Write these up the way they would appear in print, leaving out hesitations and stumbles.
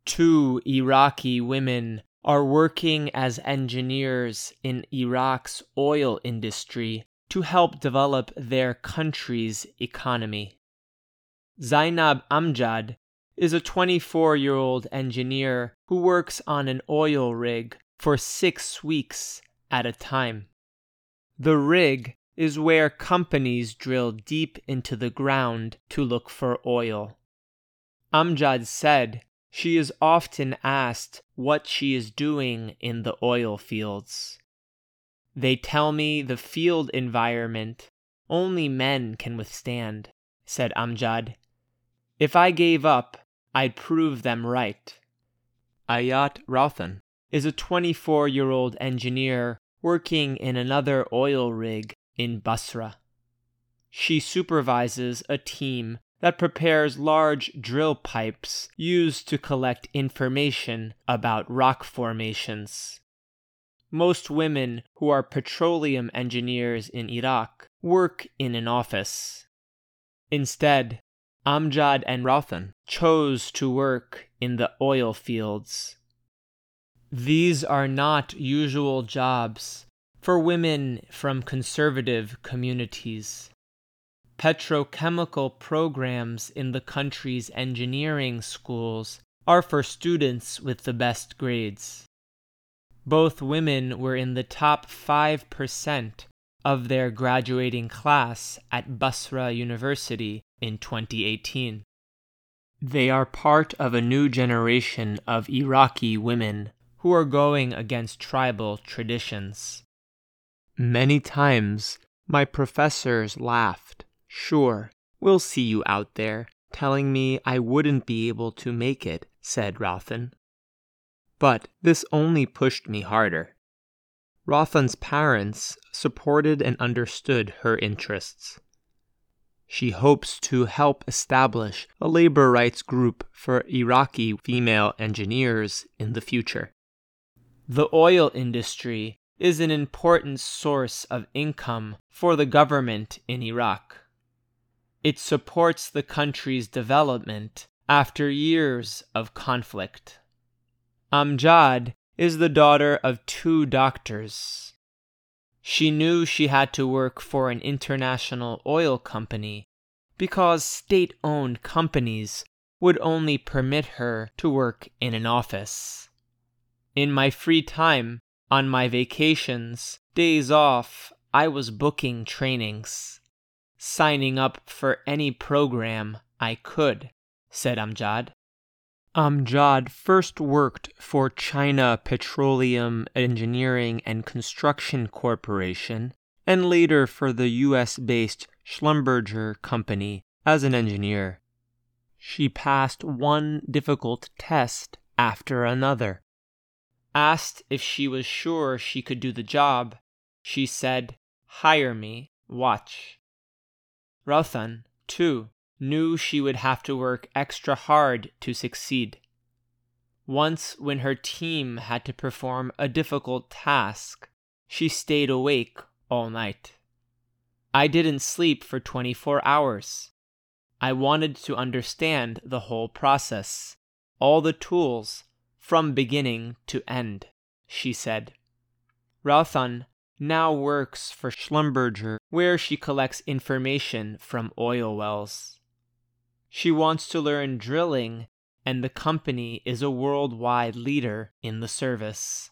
2 Iraqi women are working as engineers in Iraq's oil industry to help develop their country's economy. Zainab Amjad is a 24-year-old engineer who works on an oil rig for 6 weeks at a time. The rig is where companies drill deep into the ground to look for oil. Amjad said she is often asked what she is doing in the oil fields. "They tell me the field environment only men can withstand," said Amjad. "If I gave up, I'd prove them right." Ayat Rauthan is a 24-year-old engineer working in another oil rig in Basra. She supervises a team that prepares large drill pipes used to collect information about rock formations. Most women who are petroleum engineers in Iraq work in an office. Instead, Amjad and Rauthan chose to work in the oil fields. These are not usual jobs for women from conservative communities. Petrochemical programs in the country's engineering schools are for students with the best grades. Both women were in the top 5% of their graduating class at Basra University in 2018. They are part of a new generation of Iraqi women who are going against tribal traditions. "Many times, my professors laughed. 'Sure, we'll see you out there,' telling me I wouldn't be able to make it," said Rauthan. "But this only pushed me harder." Rauthan's parents supported and understood her interests. She hopes to help establish a labor rights group for Iraqi female engineers in the future. The oil industry is an important source of income for the government in Iraq. It supports the country's development after years of conflict. Amjad is the daughter of 2 doctors. She knew she had to work for an international oil company because state-owned companies would only permit her to work in an office. "In my free time, on my vacations, days off, I was booking trainings, signing up for any program I could," said Amjad. Amjad first worked for China Petroleum Engineering and Construction Corporation and later for the US-based Schlumberger Company as an engineer. She passed one difficult test after another. Asked if she was sure she could do the job, she said, "Hire me, watch." Rauthan, too, knew she would have to work extra hard to succeed. Once, when her team had to perform a difficult task, she stayed awake all night. "I didn't sleep for 24 hours. I wanted to understand the whole process, all the tools, from beginning to end," she said. Rauthan now works for Schlumberger, where she collects information from oil wells. She wants to learn drilling, and the company is a worldwide leader in the service.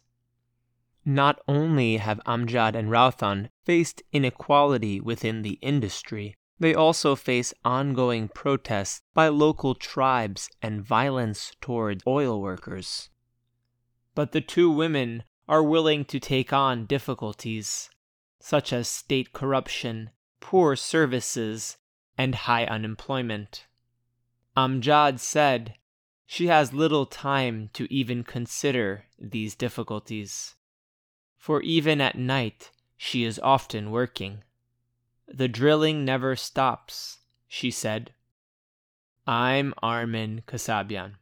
Not only have Amjad and Rauthan faced inequality within the industry, they also face ongoing protests by local tribes and violence toward oil workers. But the 2 women are willing to take on difficulties, such as state corruption, poor services, and high unemployment. Amjad said she has little time to even consider these difficulties, for even at night she is often working. "The drilling never stops," she said. I'm Armin Kasabian.